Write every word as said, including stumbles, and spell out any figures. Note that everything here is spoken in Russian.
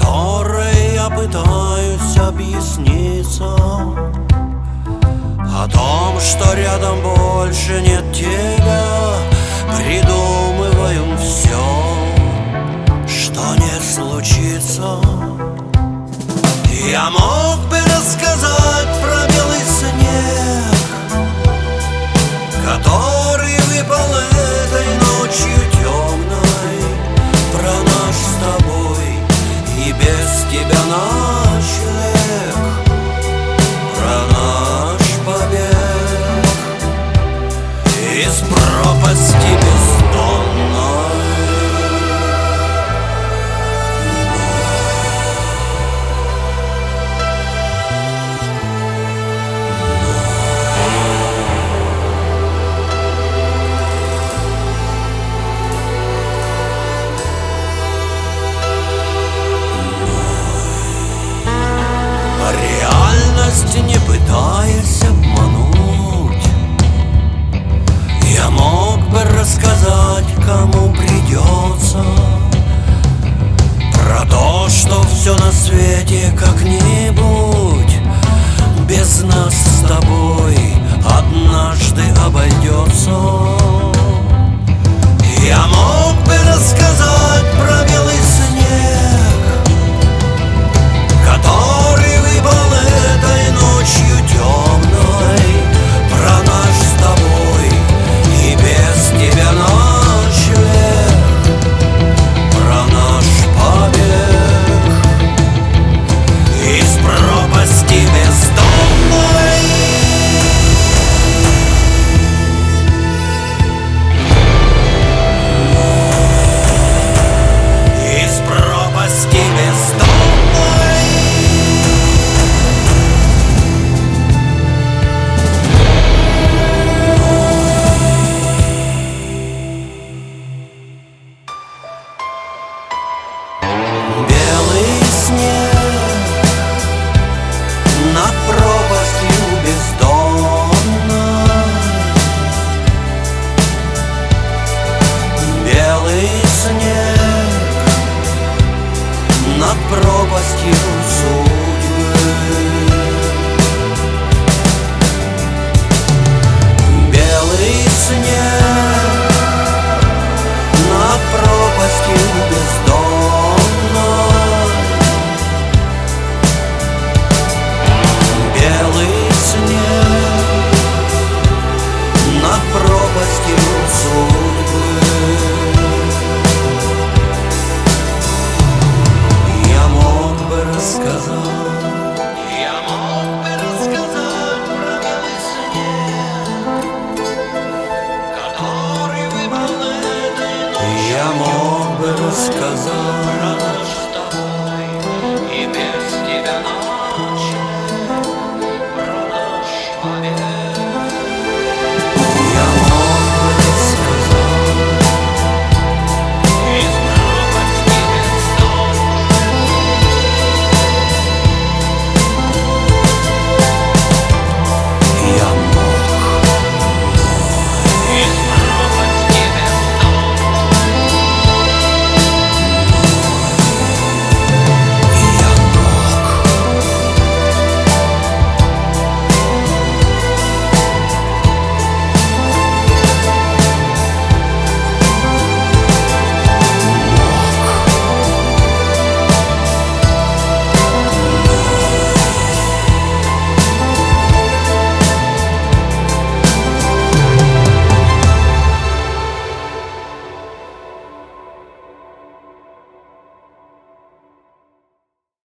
которой я пытаюсь объясниться о том, что рядом больше нет тебя. Придумываем все, что не случится. Я мог бы рассказать про белый снег, который выпал этой ночью темной, про наш с тобой и без тебя ночлег, про наш побег из пропасти бездонной. Не пытаясь обмануть, я мог бы рассказать, кому придется, про то, что все на свете как-нибудь без нас с тобой однажды обойдется. Я мог бы рассказать про белый снег, который выпал этой ночью темной, про наш с тобой и без тебя ночлег, про наш побег из пропасти бездонной. Из пропасти бездонной. Белый снег над пропастью бездонной, белый снег над пропастью судьбы, белый снег